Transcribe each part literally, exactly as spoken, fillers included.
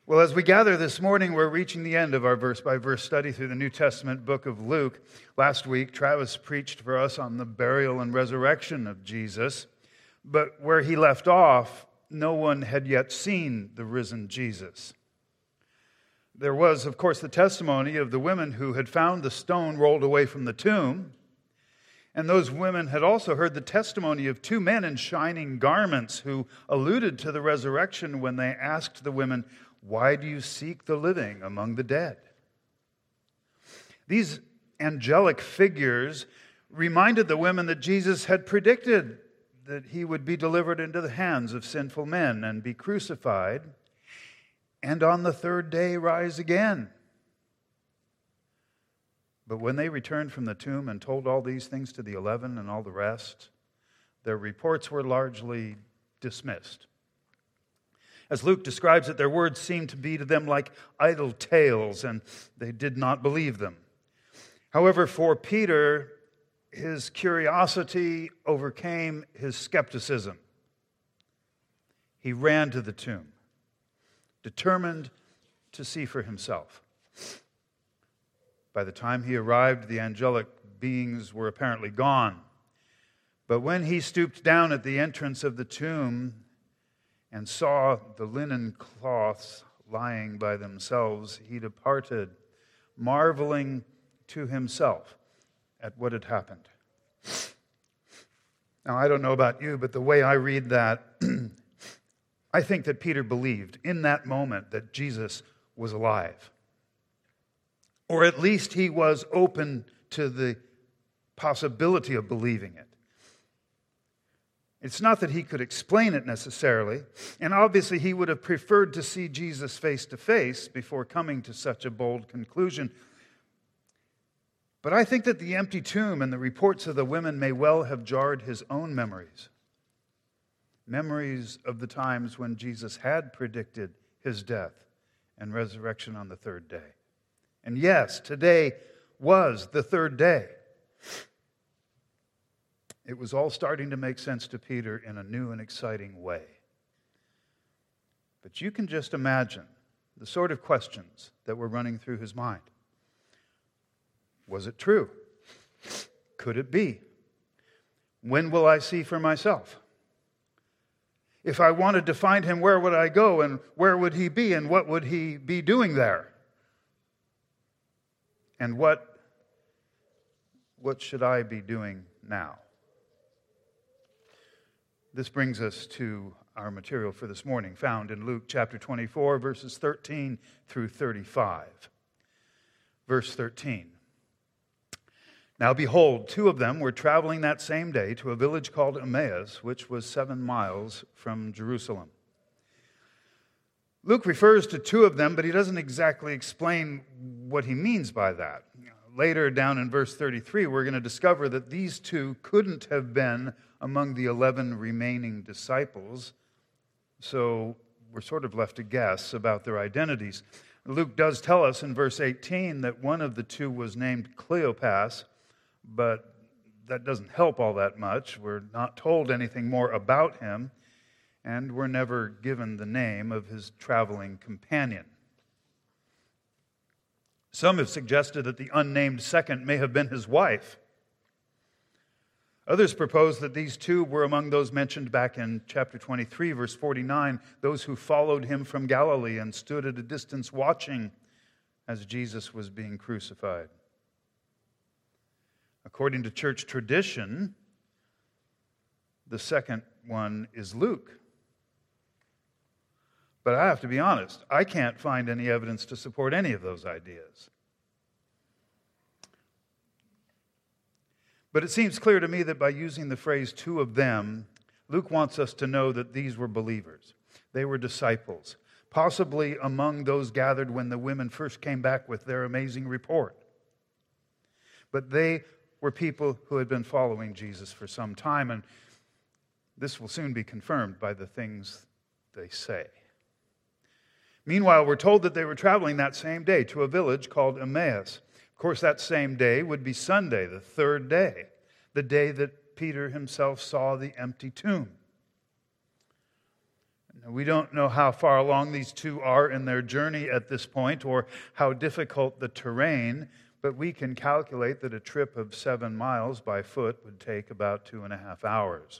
Well, as we gather this morning, we're reaching the end of our verse-by-verse study through the New Testament book of Luke. Last week, Travis preached for us on the burial and resurrection of Jesus, but where he left off, no one had yet seen the risen Jesus. There was, of course, the testimony of the women who had found the stone rolled away from the tomb, and those women had also heard the testimony of two men in shining garments who alluded to the resurrection when they asked the women, "Why do you seek the living among the dead?" These angelic figures reminded the women that Jesus had predicted that he would be delivered into the hands of sinful men and be crucified, and on the third day rise again. But when they returned from the tomb and told all these things to the eleven and all the rest, their reports were largely dismissed. As Luke describes it, their words seemed to be to them like idle tales, and they did not believe them. However, for Peter, his curiosity overcame his skepticism. He ran to the tomb, determined to see for himself. By the time he arrived, the angelic beings were apparently gone. But when he stooped down at the entrance of the tomb and saw the linen cloths lying by themselves, he departed, marveling to himself at what had happened. Now, I don't know about you, but the way I read that, I think that Peter believed in that moment that Jesus was alive. Or at least he was open to the possibility of believing it. It's not that he could explain it necessarily, and obviously he would have preferred to see Jesus face to face before coming to such a bold conclusion. But I think that the empty tomb and the reports of the women may well have jarred his own memories. Memories of the times when Jesus had predicted his death and resurrection on the third day. And yes, today was the third day. It was all starting to make sense to Peter in a new and exciting way. But you can just imagine the sort of questions that were running through his mind. Was it true? Could it be? When will I see for myself? If I wanted to find him, where would I go, and where would he be, and what would he be doing there? And what, what should I be doing now? This brings us to our material for this morning, found in Luke chapter twenty-four, verses thirteen through thirty-five. Verse thirteen. Now behold, two of them were traveling that same day to a village called Emmaus, which was seven miles from Jerusalem. Luke refers to two of them, but he doesn't exactly explain what he means by that. Later, down in verse thirty-three, we're going to discover that these two couldn't have been among the eleven remaining disciples, so we're sort of left to guess about their identities. Luke does tell us in verse eighteen that one of the two was named Cleopas, but that doesn't help all that much. We're not told anything more about him, and we're never given the name of his traveling companion. Some have suggested that the unnamed second may have been his wife. Others propose that these two were among those mentioned back in chapter twenty-three, verse forty-nine, those who followed him from Galilee and stood at a distance watching as Jesus was being crucified. According to church tradition, the second one is Luke. But I have to be honest, I can't find any evidence to support any of those ideas. But it seems clear to me that by using the phrase two of them, Luke wants us to know that these were believers. They were disciples, possibly among those gathered when the women first came back with their amazing report. But they were people who had been following Jesus for some time, and this will soon be confirmed by the things they say. Meanwhile, we're told that they were traveling that same day to a village called Emmaus. Of course, that same day would be Sunday, the third day, the day that Peter himself saw the empty tomb. We don't know how far along these two are in their journey at this point or how difficult the terrain, but we can calculate that a trip of seven miles by foot would take about two and a half hours.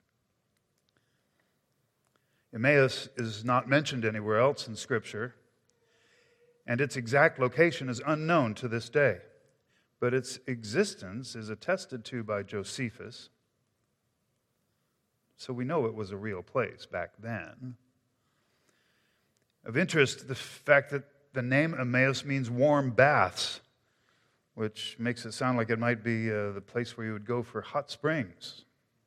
Emmaus is not mentioned anywhere else in Scripture, and its exact location is unknown to this day. But its existence is attested to by Josephus, so we know it was a real place back then. Of interest, the fact that the name Emmaus means warm baths, which makes it sound like it might be uh, the place where you would go for hot springs.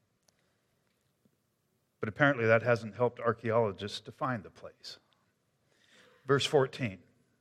But apparently that hasn't helped archaeologists to find the place. Verse fourteen.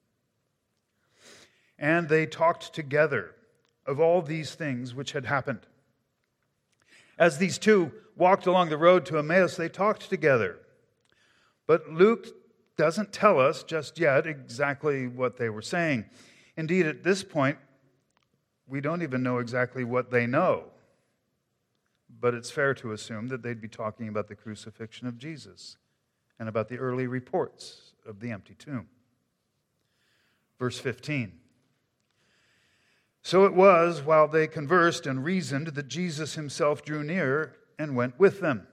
And they talked together of all these things which had happened. As these two walked along the road to Emmaus, they talked together. But Luke doesn't tell us just yet exactly what they were saying. Indeed, at this point, we don't even know exactly what they know. But it's fair to assume that they'd be talking about the crucifixion of Jesus and about the early reports of the empty tomb. Verse fifteen. So it was, while they conversed and reasoned, that Jesus himself drew near and went with them.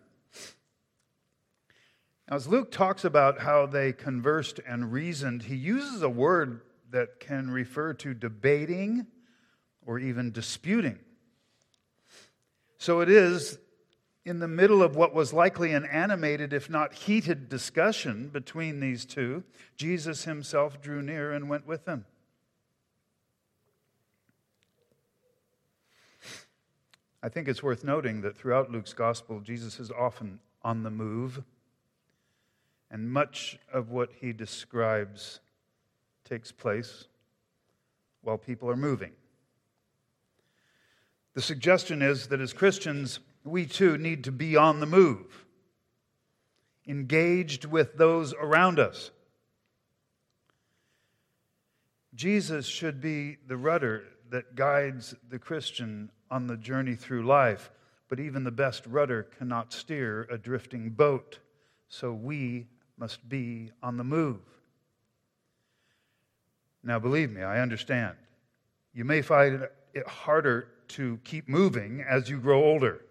Now, as Luke talks about how they conversed and reasoned, he uses a word that can refer to debating or even disputing. So it is in the middle of what was likely an animated, if not heated, discussion between these two, Jesus himself drew near and went with them. I think it's worth noting that throughout Luke's gospel, Jesus is often on the move, and much of what he describes takes place while people are moving. The suggestion is that as Christians, we too need to be on the move, engaged with those around us. Jesus should be the rudder that guides the Christian on the journey through life, but even the best rudder cannot steer a drifting boat, so we must be on the move. Now, believe me, I understand. You may find it harder to keep moving as you grow older.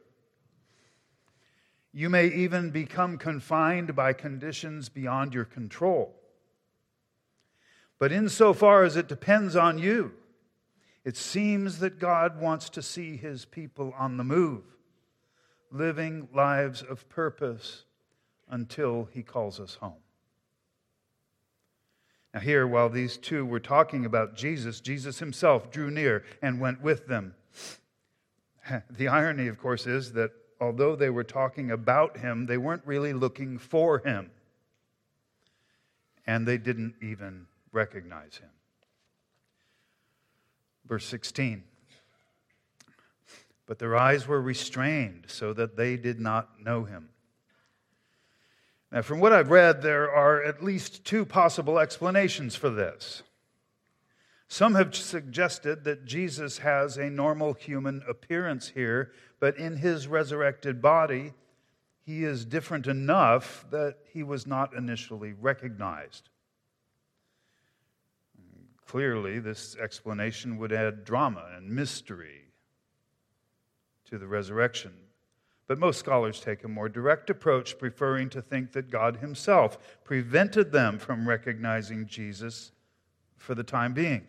You may even become confined by conditions beyond your control. But insofar as it depends on you, it seems that God wants to see his people on the move, living lives of purpose until he calls us home. Now here, while these two were talking about Jesus, Jesus himself drew near and went with them. The irony, of course, is that although they were talking about him, they weren't really looking for him. And they didn't even recognize him. Verse sixteen. But their eyes were restrained so that they did not know him. Now, from what I've read, there are at least two possible explanations for this. Some have suggested that Jesus has a normal human appearance here, but in his resurrected body, he is different enough that he was not initially recognized. Clearly, this explanation would add drama and mystery to the resurrection. But most scholars take a more direct approach, preferring to think that God himself prevented them from recognizing Jesus for the time being.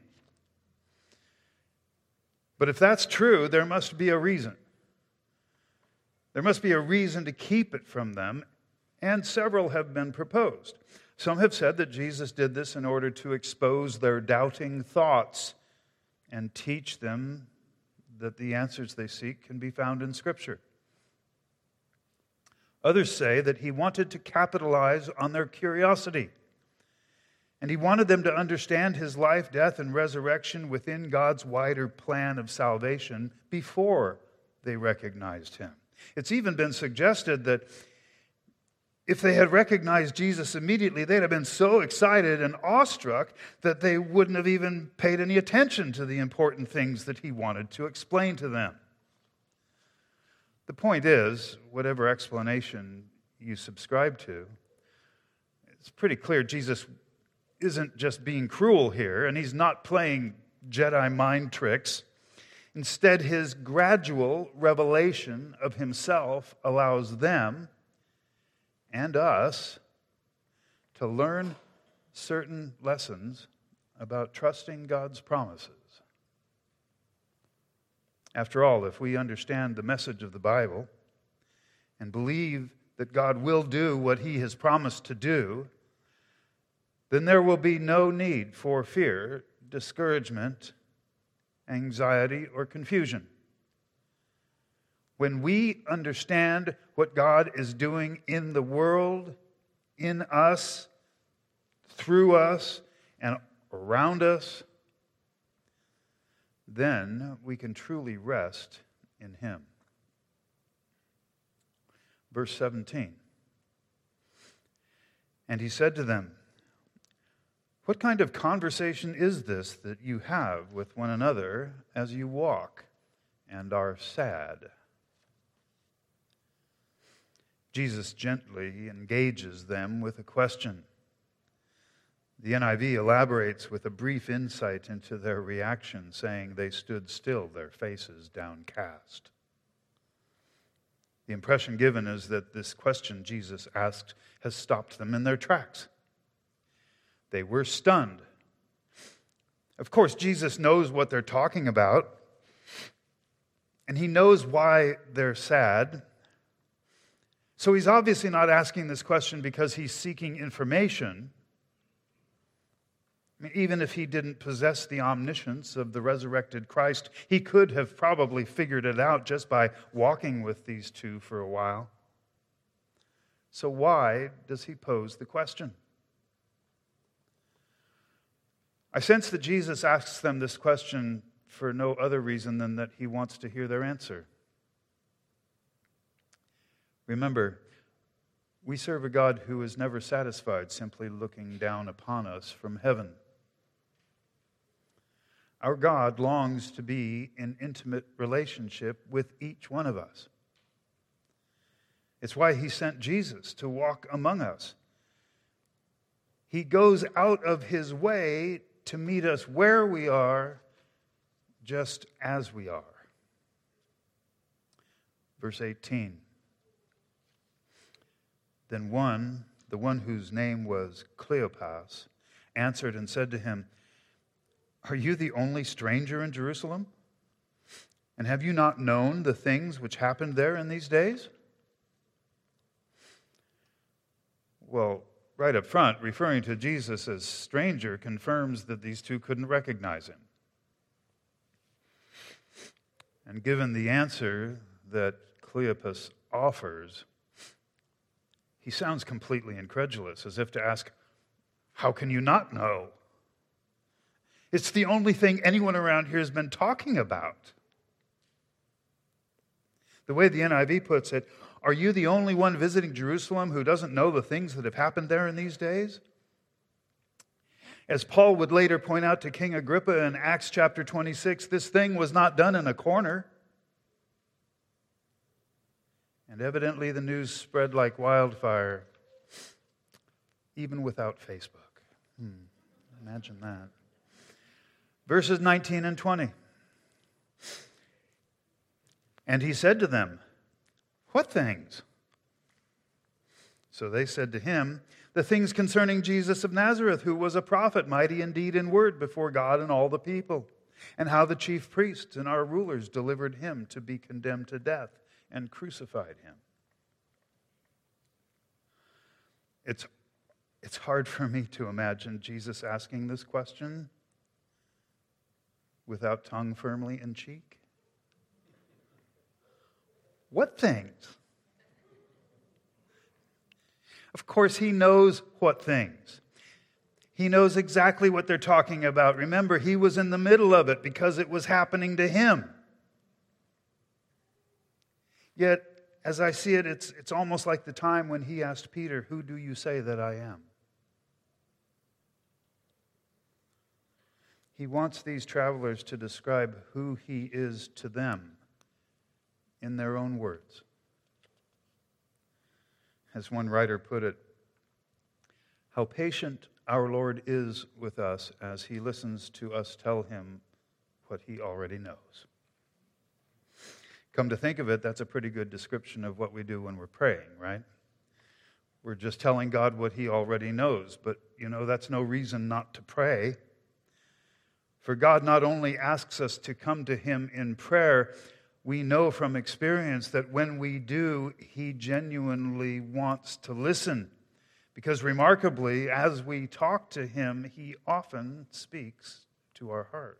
But if that's true, there must be a reason. There must be a reason to keep it from them, and several have been proposed. Some have said that Jesus did this in order to expose their doubting thoughts and teach them that the answers they seek can be found in Scripture. Others say that he wanted to capitalize on their curiosity, and he wanted them to understand his life, death, and resurrection within God's wider plan of salvation before they recognized him. It's even been suggested that if they had recognized Jesus immediately, they'd have been so excited and awestruck that they wouldn't have even paid any attention to the important things that he wanted to explain to them. The point is, whatever explanation you subscribe to, it's pretty clear Jesus isn't just being cruel here, and he's not playing Jedi mind tricks. Instead, his gradual revelation of himself allows them and us to learn certain lessons about trusting God's promises. After all, if we understand the message of the Bible and believe that God will do what he has promised to do, then there will be no need for fear, discouragement, anxiety, or confusion. When we understand what God is doing in the world, in us, through us, and around us, then we can truly rest in him. Verse seventeen. And he said to them, "What kind of conversation is this that you have with one another as you walk and are sad?" Jesus gently engages them with a question. The N I V elaborates with a brief insight into their reaction, saying they stood still, their faces downcast. The impression given is that this question Jesus asked has stopped them in their tracks. They were stunned. Of course, Jesus knows what they're talking about, and he knows why they're sad. So he's obviously not asking this question because he's seeking information. I mean, even if he didn't possess the omniscience of the resurrected Christ, he could have probably figured it out just by walking with these two for a while. So why does he pose the question? I sense that Jesus asks them this question for no other reason than that he wants to hear their answer. Remember, we serve a God who is never satisfied simply looking down upon us from heaven. Our God longs to be in intimate relationship with each one of us. It's why he sent Jesus to walk among us. He goes out of his way to meet us where we are, just as we are. Verse eighteen. Then one, the one whose name was Cleopas, answered and said to him, "Are you the only stranger in Jerusalem? And have you not known the things which happened there in these days?" Well, right up front, referring to Jesus as stranger confirms that these two couldn't recognize him. And given the answer that Cleopas offers, he sounds completely incredulous, as if to ask, "How can you not know? It's the only thing anyone around here has been talking about." The way the N I V puts it, "Are you the only one visiting Jerusalem who doesn't know the things that have happened there in these days?" As Paul would later point out to King Agrippa in Acts chapter twenty-six, this thing was not done in a corner. And evidently the news spread like wildfire, even without Facebook. Hmm, imagine that. Verses nineteen and twenty. And he said to them, "What things?" So they said to him, "The things concerning Jesus of Nazareth, who was a prophet, mighty in deed and word before God and all the people, and how the chief priests and our rulers delivered him to be condemned to death and crucified him." It's, it's hard for me to imagine Jesus asking this question without tongue firmly in cheek. What things? Of course, he knows what things. He knows exactly what they're talking about. Remember, he was in the middle of it because it was happening to him. Yet, as I see it, it's, it's almost like the time when he asked Peter, "Who do you say that I am?" He wants these travelers to describe who he is to them in their own words. As one writer put it, How patient our Lord is with us as he listens to us tell him what he already knows. Come to think of it, that's a pretty good description of what we do when we're praying, right? We're just telling God what he already knows, but you know, that's no reason not to pray. For God not only asks us to come to him in prayer, we know from experience that when we do, he genuinely wants to listen. Because remarkably, as we talk to him, he often speaks to our heart.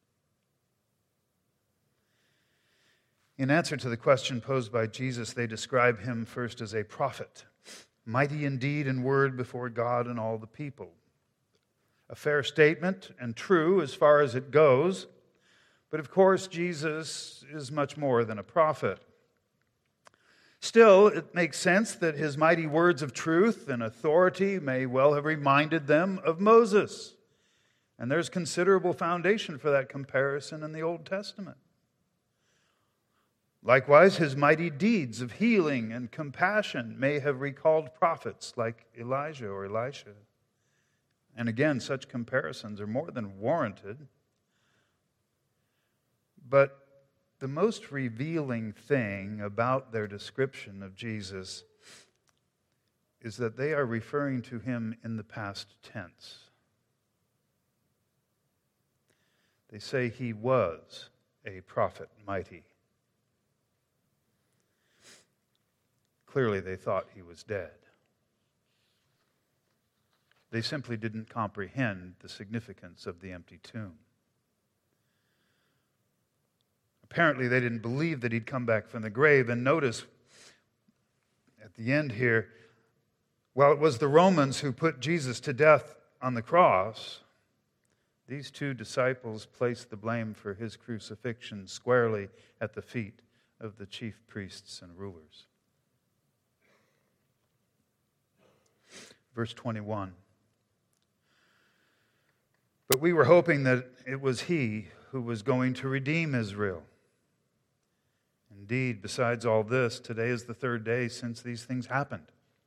In answer to the question posed by Jesus, they describe him first as a prophet, mighty in deed and word before God and all the people. A fair statement and true as far as it goes, but of course Jesus is much more than a prophet. Still, it makes sense that his mighty words of truth and authority may well have reminded them of Moses. And there's considerable foundation for that comparison in the Old Testament. Likewise, his mighty deeds of healing and compassion may have recalled prophets like Elijah or Elisha. And again, such comparisons are more than warranted. But the most revealing thing about their description of Jesus is that they are referring to him in the past tense. They say he was a prophet mighty. Clearly, they thought he was dead. They simply didn't comprehend the significance of the empty tomb. Apparently, they didn't believe that he'd come back from the grave. And notice at the end here, while it was the Romans who put Jesus to death on the cross, these two disciples placed the blame for his crucifixion squarely at the feet of the chief priests and rulers. Verse twenty-one. But we were hoping that it was he who was going to redeem Israel. Indeed, besides all this, today is the third day since these things happened.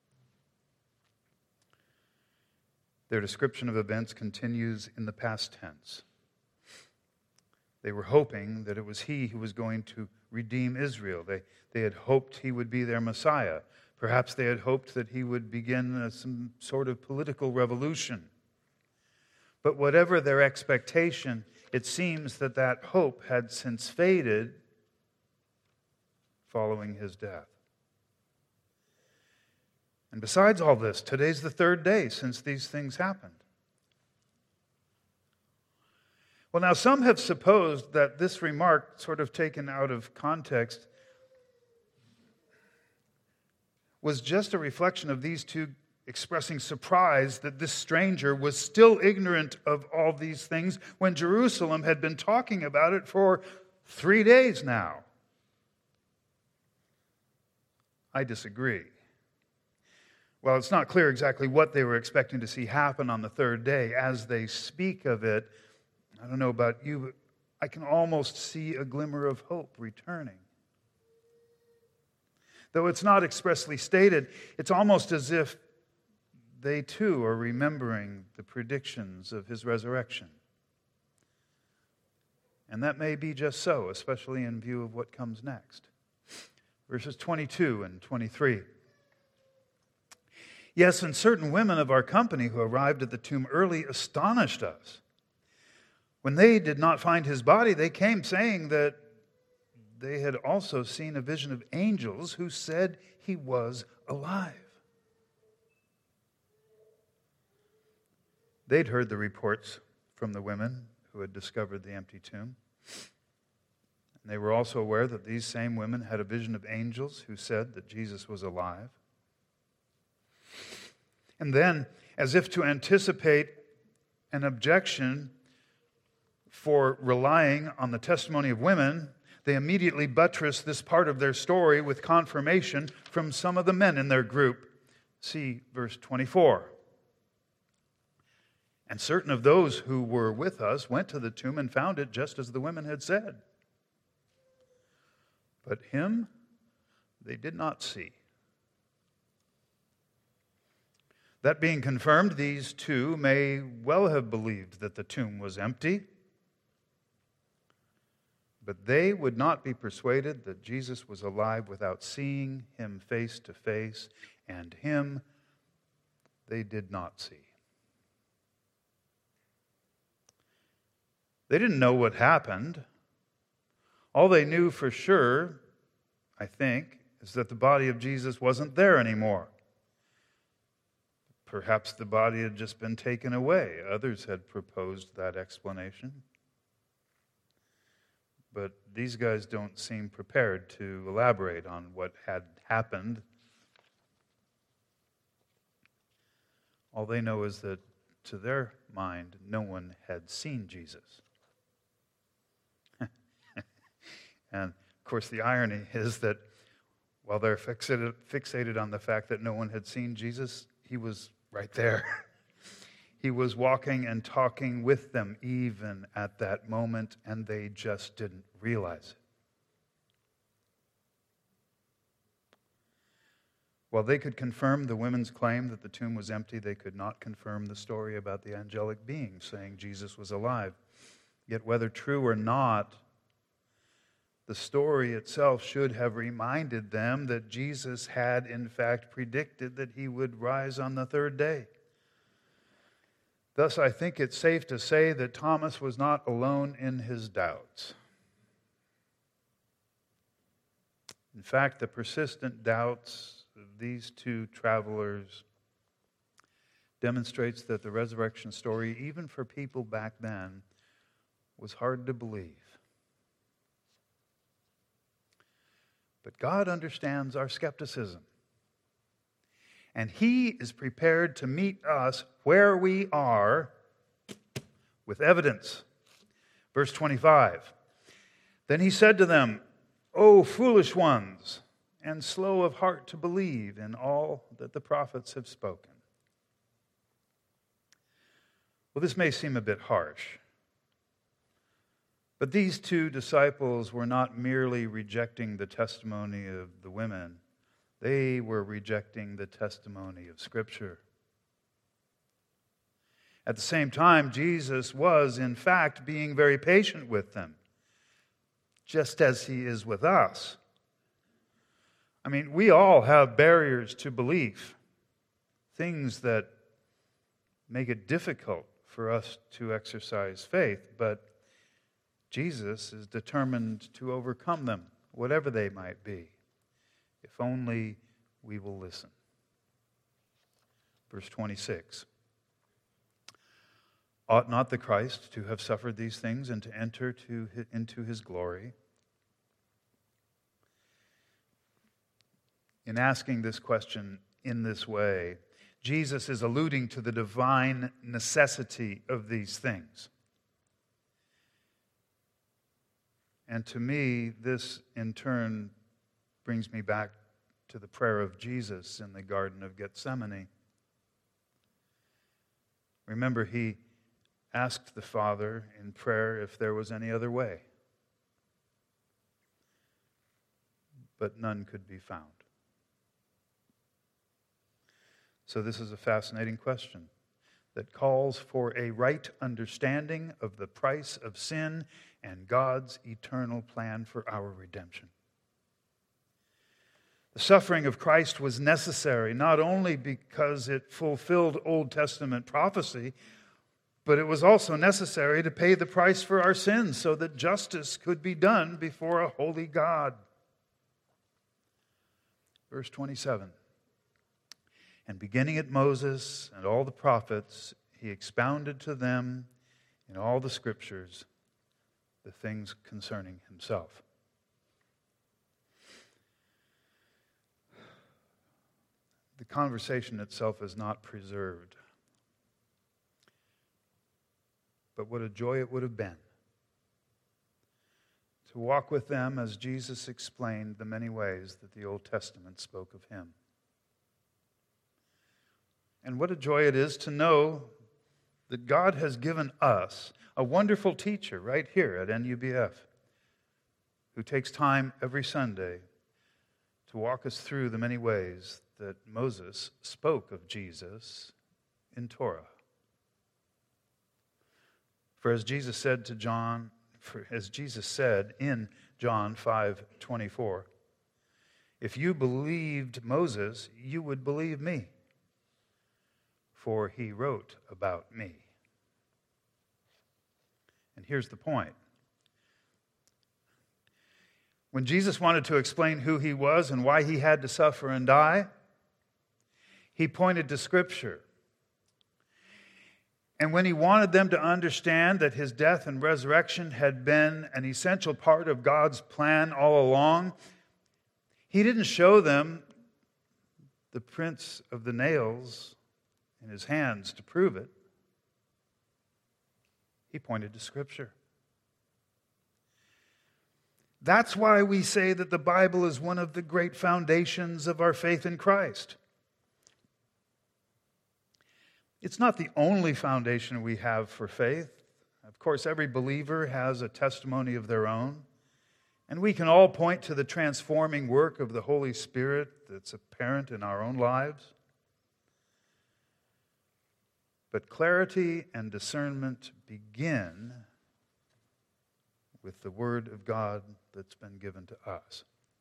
Their description of events continues in the past tense. They were hoping that it was he who was going to redeem Israel. They, they had hoped he would be their Messiah. Perhaps they had hoped that he would begin uh, some sort of political revolution. But whatever their expectation, it seems that that hope had since faded following his death. And besides all this, today's the third day since these things happened. Well, now some have supposed that this remark, sort of taken out of context, was just a reflection of these two expressing surprise that this stranger was still ignorant of all these things when Jerusalem had been talking about it for three days now. I disagree. Well, it's not clear exactly what they were expecting to see happen on the third day. As they speak of it, I don't know about you, but I can almost see a glimmer of hope returning. Though it's not expressly stated, it's almost as if they too are remembering the predictions of his resurrection. And that may be just so, especially in view of what comes next. Verses twenty-two and twenty-three. Yes, and certain women of our company who arrived at the tomb early astonished us. When they did not find his body, they came saying that they had also seen a vision of angels who said he was alive. They'd heard the reports from the women who had discovered the empty tomb. And they were also aware that these same women had a vision of angels who said that Jesus was alive. And then, as if to anticipate an objection for relying on the testimony of women, they immediately buttress this part of their story with confirmation from some of the men in their group. See verse twenty-four. And certain of those who were with us went to the tomb and found it just as the women had said. But him they did not see. That being confirmed, these two may well have believed that the tomb was empty, but they would not be persuaded that Jesus was alive without seeing him face to face, and him they did not see. They didn't know what happened. All they knew for sure, I think, is that the body of Jesus wasn't there anymore. Perhaps the body had just been taken away. Others had proposed that explanation. But these guys don't seem prepared to elaborate on what had happened. All they know is that, to their mind, no one had seen Jesus. And, of course, the irony is that while they're fixated, fixated on the fact that no one had seen Jesus, he was right there. He was walking and talking with them even at that moment, and they just didn't realize it. While they could confirm the women's claim that the tomb was empty, they could not confirm the story about the angelic being saying Jesus was alive. Yet whether true or not, the story itself should have reminded them that Jesus had in fact predicted that he would rise on the third day. Thus, I think it's safe to say that Thomas was not alone in his doubts. In fact, the persistent doubts of these two travelers demonstrates that the resurrection story, even for people back then, was hard to believe. But God understands our skepticism. And he is prepared to meet us where we are with evidence. Verse twenty-five. Then he said to them, O foolish ones, and slow of heart to believe in all that the prophets have spoken. Well, this may seem a bit harsh. But these two disciples were not merely rejecting the testimony of the women. They were rejecting the testimony of Scripture. At the same time, Jesus was, in fact, being very patient with them, just as he is with us. I mean, we all have barriers to belief, things that make it difficult for us to exercise faith, but Jesus is determined to overcome them, whatever they might be, if only we will listen. Verse twenty-six. Ought not the Christ to have suffered these things and to enter to, into his glory? In asking this question in this way, Jesus is alluding to the divine necessity of these things. And to me, this in turn brings me back to the prayer of Jesus in the Garden of Gethsemane. Remember, he asked the Father in prayer if there was any other way, but none could be found. So this is a fascinating question that calls for a right understanding of the price of sin and God's eternal plan for our redemption. The suffering of Christ was necessary not only because it fulfilled Old Testament prophecy, but it was also necessary to pay the price for our sins so that justice could be done before a holy God. Verse twenty-seven. And beginning at Moses and all the prophets, he expounded to them in all the Scriptures the things concerning himself. The conversation itself is not preserved. But what a joy it would have been to walk with them as Jesus explained the many ways that the Old Testament spoke of him. And what a joy it is to know that God has given us a wonderful teacher right here at N U B F who takes time every Sunday to walk us through the many ways that Moses spoke of Jesus in Torah. For as Jesus said to John, for as Jesus said in John five twenty-four, if you believed Moses, you would believe me, for he wrote about me. And here's the point. When Jesus wanted to explain who he was and why he had to suffer and die, he pointed to Scripture. And when he wanted them to understand that his death and resurrection had been an essential part of God's plan all along, he didn't show them the prints of the nails in his hands to prove it. He pointed to Scripture. That's why we say that the Bible is one of the great foundations of our faith in Christ. It's not the only foundation we have for faith. Of course, every believer has a testimony of their own, and we can all point to the transforming work of the Holy Spirit that's apparent in our own lives. But clarity and discernment begin with the Word of God that's been given to us.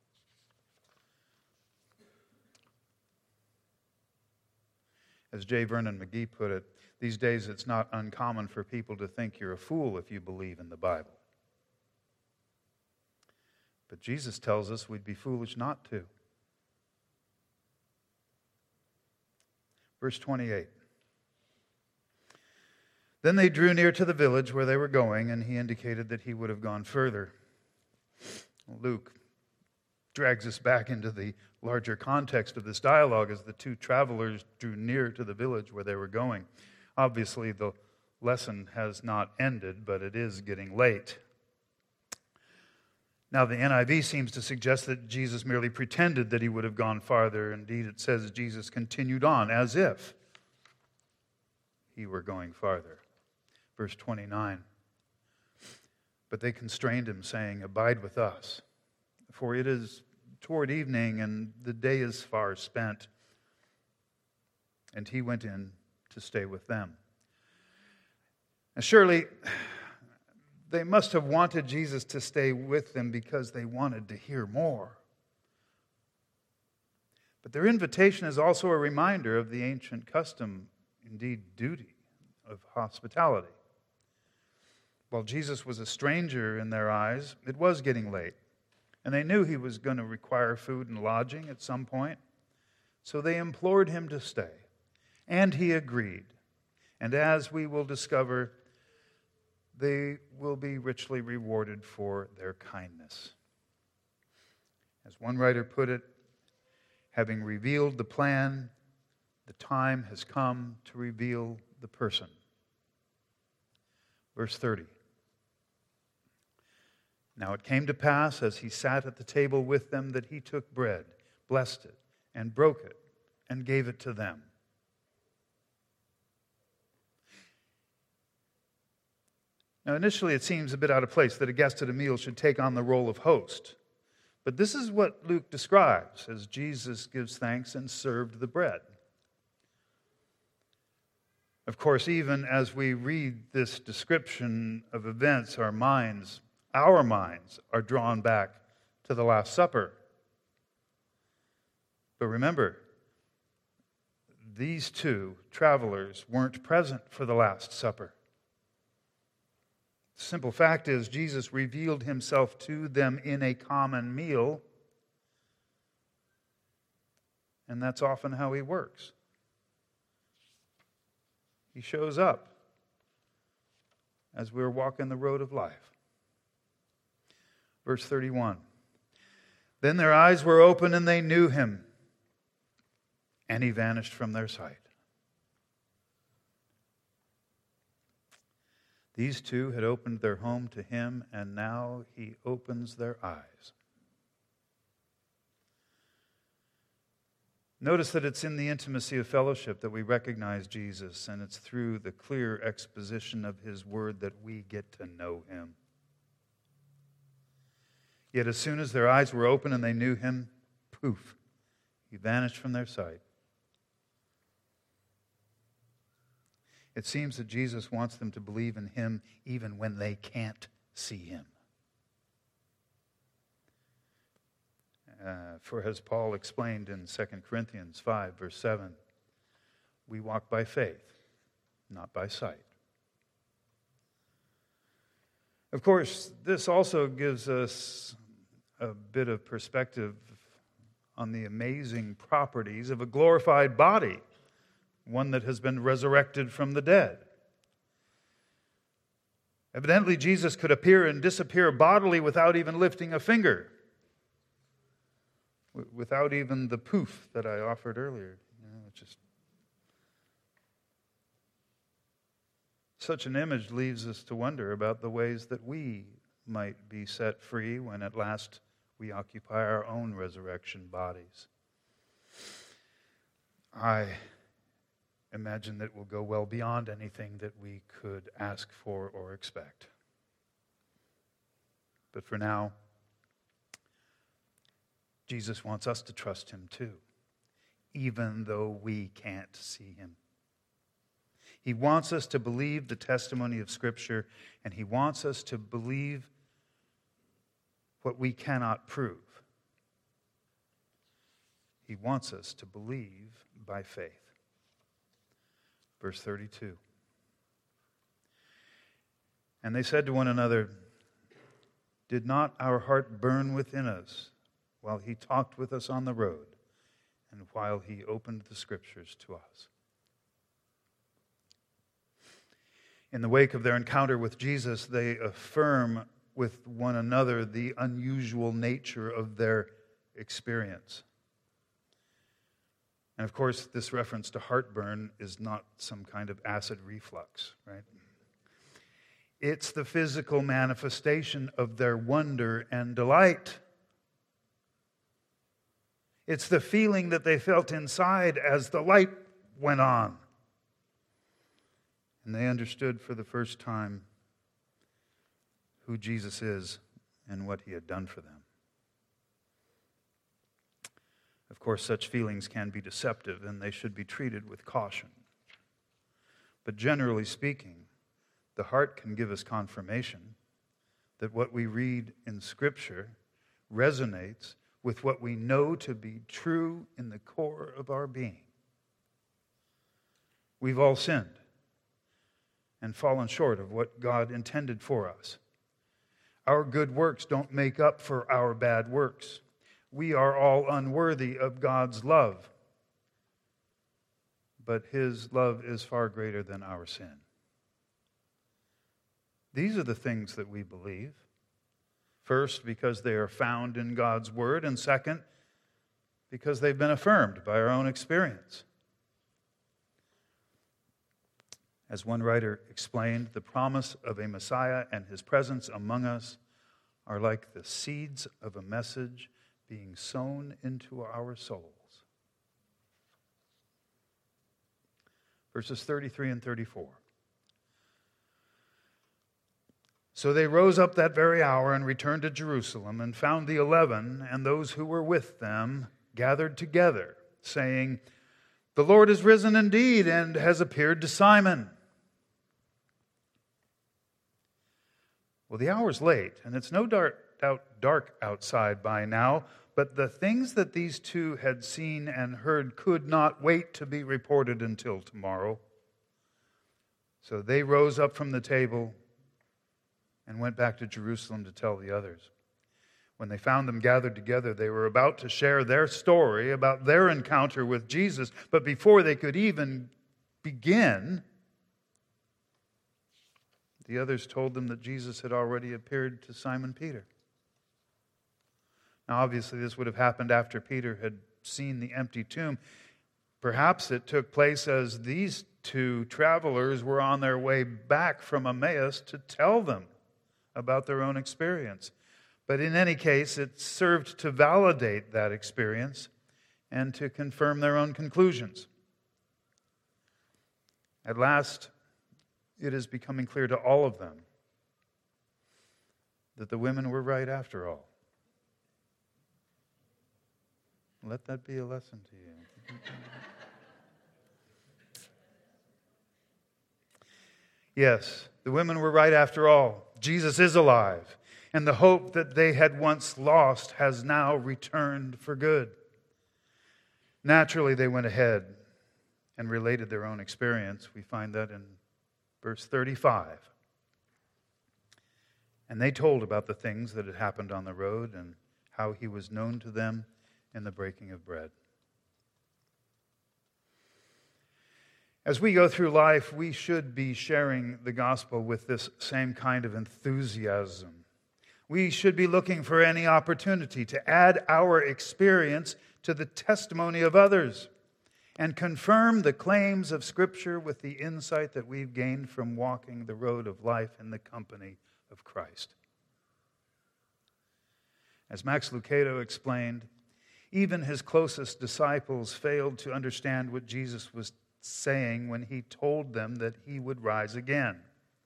As J. Vernon McGee put it, these days it's not uncommon for people to think you're a fool if you believe in the Bible. But Jesus tells us we'd be foolish not to. Verse twenty-eight. Then they drew near to the village where they were going, and he indicated that he would have gone further. Luke drags us back into the larger context of this dialogue as the two travelers drew near to the village where they were going. Obviously, the lesson has not ended, but it is getting late. Now, the N I V seems to suggest that Jesus merely pretended that he would have gone farther. Indeed, it says Jesus continued on as if he were going farther. Verse twenty-nine. But they constrained him, saying, "Abide with us, for it is toward evening, and the day is far spent." And he went in to stay with them. Now, surely they must have wanted Jesus to stay with them because they wanted to hear more. But their invitation is also a reminder of the ancient custom, indeed duty, of hospitality. While Jesus was a stranger in their eyes, it was getting late, and they knew he was going to require food and lodging at some point. So they implored him to stay, and he agreed. And as we will discover, they will be richly rewarded for their kindness. As one writer put it, having revealed the plan, the time has come to reveal the person. Verse thirty. Now it came to pass, as he sat at the table with them, that he took bread, blessed it, and broke it, and gave it to them. Now, initially, it seems a bit out of place that a guest at a meal should take on the role of host. But this is what Luke describes as Jesus gives thanks and served the bread. Of course, even as we read this description of events, our minds, our minds are drawn back to the Last Supper. But remember, these two travelers weren't present for the Last Supper. The simple fact is, Jesus revealed himself to them in a common meal, and that's often how he works. He shows up as we're walking the road of life. Verse thirty-one. Then their eyes were open and they knew him, and he vanished from their sight. These two had opened their home to him, and now he opens their eyes. Notice that it's in the intimacy of fellowship that we recognize Jesus, and it's through the clear exposition of his word that we get to know him. Yet as soon as their eyes were open and they knew him, poof, He vanished from their sight. It seems that Jesus wants them to believe in him even when they can't see him. Uh, for as Paul explained in Second Corinthians five, verse seven, we walk by faith, not by sight. Of course, this also gives us a bit of perspective on the amazing properties of a glorified body, one that has been resurrected from the dead. Evidently, Jesus could appear and disappear bodily without even lifting a finger, without even the poof that I offered earlier. You know, it just such an image leaves us to wonder about the ways that we might be set free when at last we occupy our own resurrection bodies. I imagine that will go well beyond anything that we could ask for or expect. But for now, Jesus wants us to trust him too, even though we can't see him. He wants us to believe the testimony of Scripture, and he wants us to believe what we cannot prove. He wants us to believe by faith. Verse thirty-two. And they said to one another, "Did not our heart burn within us while he talked with us on the road and while he opened the Scriptures to us?" In the wake of their encounter with Jesus, they affirm with one another the unusual nature of their experience. And of course, this reference to heartburn is not some kind of acid reflux, right? It's the physical manifestation of their wonder and delight. It's the feeling that they felt inside as the light went on. And they understood for the first time who Jesus is and what he had done for them. Of course, such feelings can be deceptive and they should be treated with caution. But generally speaking, the heart can give us confirmation that what we read in Scripture resonates with what we know to be true in the core of our being. We've all sinned and fallen short of what God intended for us. Our good works don't make up for our bad works. We are all unworthy of God's love, but his love is far greater than our sin. These are the things that we believe. First, because they are found in God's Word, and second, because they've been affirmed by our own experience. As one writer explained, the promise of a Messiah and his presence among us are like the seeds of a message being sown into our souls. Verses thirty-three and thirty-four. So they rose up that very hour and returned to Jerusalem and found the eleven and those who were with them gathered together, saying, "The Lord is risen indeed and has appeared to Simon." Well, the hour's late, and it's no doubt dark outside by now, but the things that these two had seen and heard could not wait to be reported until tomorrow. So they rose up from the table and went back to Jerusalem to tell the others. When they found them gathered together, they were about to share their story about their encounter with Jesus, but before they could even begin, the others told them that Jesus had already appeared to Simon Peter. Now, obviously, this would have happened after Peter had seen the empty tomb. Perhaps it took place as these two travelers were on their way back from Emmaus to tell them about their own experience. But in any case, it served to validate that experience and to confirm their own conclusions. At last, it is becoming clear to all of them that the women were right after all. Let that be a lesson to you. Yes, the women were right after all. Jesus is alive, and the hope that they had once lost has now returned for good. Naturally, they went ahead and related their own experience. We find that in verse thirty-five. And they told about the things that had happened on the road and how he was known to them in the breaking of bread. As we go through life, we should be sharing the gospel with this same kind of enthusiasm. We should be looking for any opportunity to add our experience to the testimony of others and confirm the claims of Scripture with the insight that we've gained from walking the road of life in the company of Christ. As Max Lucado explained, even his closest disciples failed to understand what Jesus was saying when he told them that he would rise again.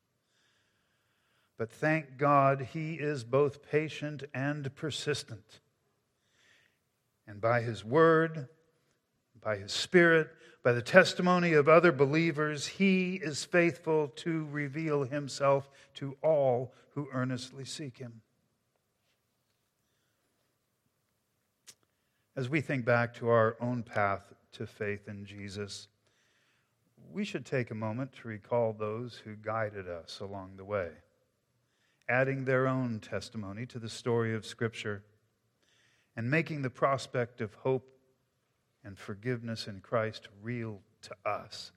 But thank God, he is both patient and persistent. And by his word, by his Spirit, by the testimony of other believers, he is faithful to reveal himself to all who earnestly seek him. As we think back to our own path to faith in Jesus, we should take a moment to recall those who guided us along the way, adding their own testimony to the story of Scripture and making the prospect of hope and forgiveness in Christ real to us.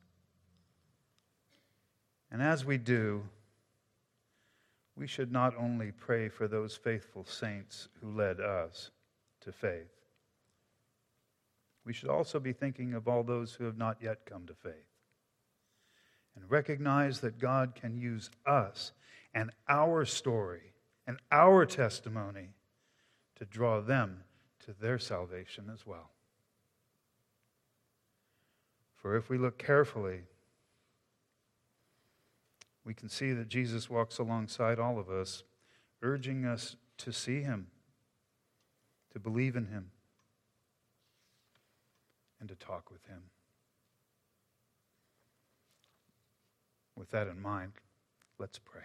And as we do, we should not only pray for those faithful saints who led us to faith, we should also be thinking of all those who have not yet come to faith and recognize that God can use us and our story and our testimony to draw them to their salvation as well. For if we look carefully, we can see that Jesus walks alongside all of us, urging us to see him, to believe in him, and to talk with him. With that in mind, let's pray.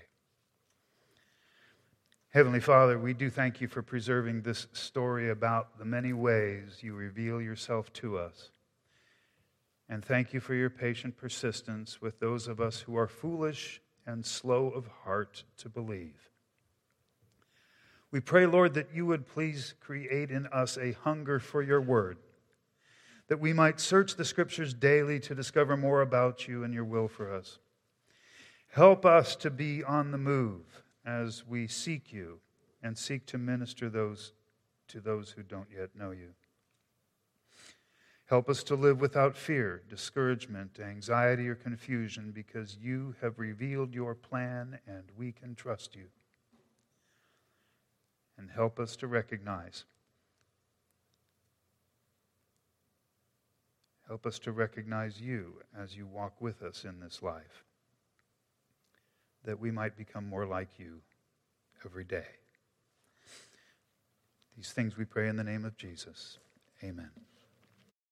Heavenly Father, we do thank you for preserving this story about the many ways you reveal yourself to us. And thank you for your patient persistence with those of us who are foolish and slow of heart to believe. We pray, Lord, that you would please create in us a hunger for your word, that we might search the Scriptures daily to discover more about you and your will for us. Help us to be on the move as we seek you and seek to minister those to those who don't yet know you. Help us to live without fear, discouragement, anxiety, or confusion, because you have revealed your plan and we can trust you. And help us to recognize Help us to recognize you as you walk with us in this life, that we might become more like you every day. These things we pray in the name of Jesus. Amen.